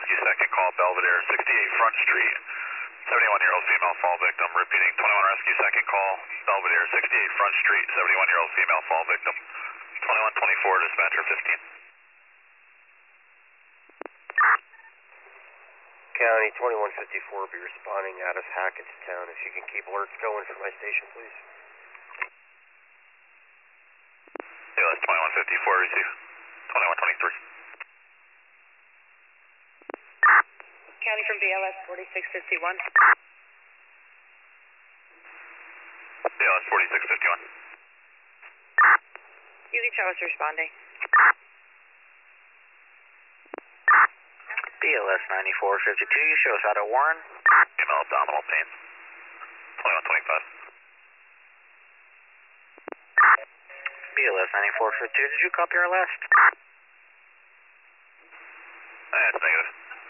Rescue second call, Belvedere, 68 Front Street. 71-year-old female fall victim. Repeating, 21 Rescue second call, Belvedere, 68 Front Street. 71-year-old female fall victim. 2124, dispatcher 15. County 2154 be responding out of Hackettstown. If you can keep alerts going for my station, please. BLS 2154, receive. 2123. County from BLS 4651. BLS 4651. You can show us responding. BLS 9452, you show us out of Warren. Female abdominal pain. 2125. BLS 9452, did you copy our last? That's negative.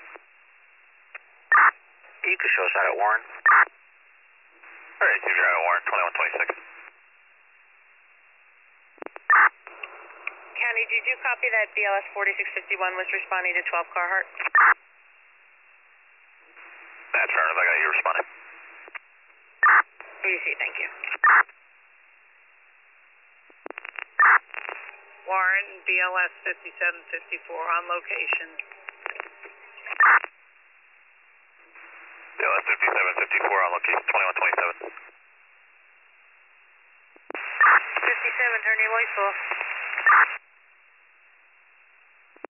You can show us out at Warren. Alright, you're out of Warren, 2126. County, did you copy that BLS 4651 was responding to 12 Carhart? Affirmative, I got you responding. Receive, thank you. Warren, BLS 5754 on location. BLS 5754 on location, 2127. 57, turn your lights off.